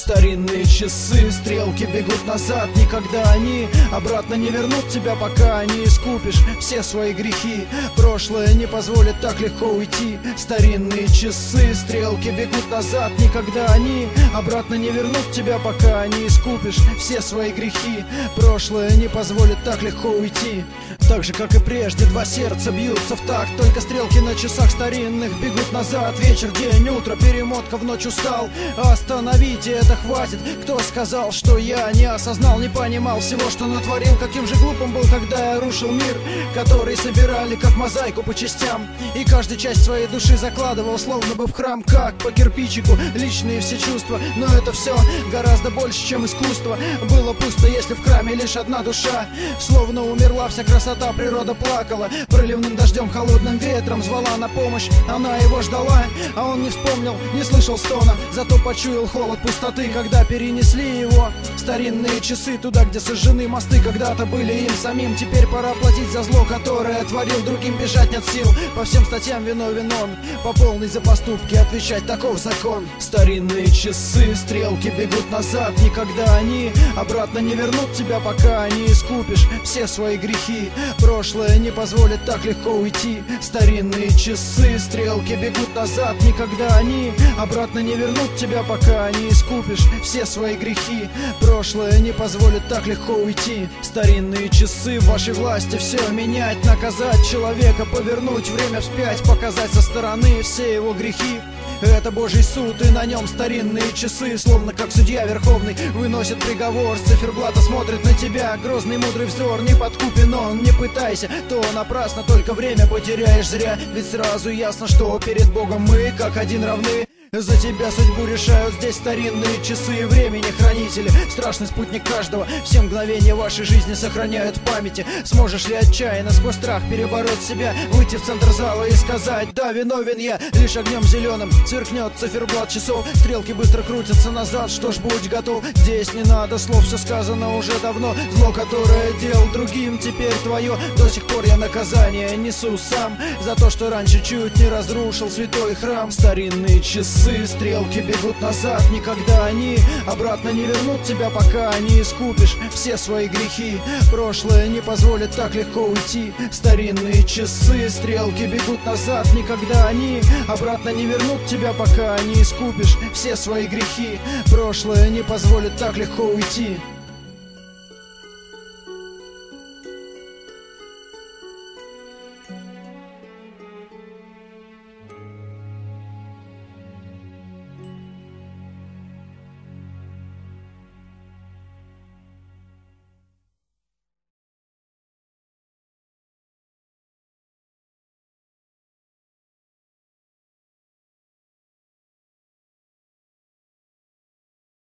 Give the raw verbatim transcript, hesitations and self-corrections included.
Старинные часы, стрелки бегут назад. Никогда они обратно не вернут тебя, пока не искупишь все свои грехи. Прошлое не позволит так легко уйти. Старинные часы, стрелки бегут назад. Никогда они обратно не вернут тебя, пока не искупишь все свои грехи. Прошлое не позволит так легко уйти. Так же, как и прежде, два сердца бьются в такт. Только стрелки на часах старинных бегут назад. Вечер, день, утро, перемотка в ночь устал. Остановите, это хватит. Кто сказал, что я не осознал, не понимал всего, что натворил? Каким же глупым был, когда я рушил мир, который собирали как мозаику по частям, и каждую часть своей души закладывал, словно бы в храм, как по кирпичику. Личные все чувства, но это все гораздо больше, чем искусство. Было пусто, если в храме лишь одна душа. Словно умерла вся красота, природа плакала. Проливным дождем, холодным ветром звала на помощь. Она его ждала, а он не вспомнил, не слышал стона. Зато почуял холод пустоты, когда перенесли его старинные часы туда, где сожжены мосты. Когда-то были им самим, теперь пора платить за зло, которое творил другим. Бежать нет сил, по всем статьям виновен он. По полной за поступки отвечать, таков закон. Старинные часы, стрелки бегут назад. Никогда они обратно не вернут тебя, пока не искупишь все свои грехи. Прошлое не позволит так легко уйти. Старинные часы, стрелки бегут назад. Никогда они обратно не вернут тебя, пока не искупишь все свои грехи. Прошлое не позволит так легко уйти. Старинные часы, в вашей власти все менять, наказать человека, повернуть время вспять, показать со стороны все его грехи. Это Божий суд, и на нем старинные часы, словно как судья верховный, выносит приговор. С циферблата смотрит на тебя грозный мудрый взор. Не подкупен он, не пытайся, то напрасно только время потеряешь зря. Ведь сразу ясно, что перед Богом мы как один равны. За тебя судьбу решают здесь старинные часы времени хранители. Страшный спутник каждого, все мгновения вашей жизни сохраняют в памяти. Сможешь ли отчаянно сквозь страх перебороть себя, выйти в центр зала и сказать: да, виновен я, лишь огнем зеленым сверкнет циферблат часов. Стрелки быстро крутятся назад, что ж, будь готов. Здесь не надо слов, все сказано уже давно. Зло, которое делал другим, теперь твое. До сих пор я наказание несу сам за то, что раньше чуть не разрушил святой храм. Старинные часы, стрелки бегут назад. Никогда они обратно не вернут тебя, пока не искупишь все свои грехи. Прошлое не позволит так легко уйти. Старинные часы, стрелки бегут назад. Никогда они обратно не вернут тебя, пока не искупишь все свои грехи. Прошлое не позволит так легко уйти.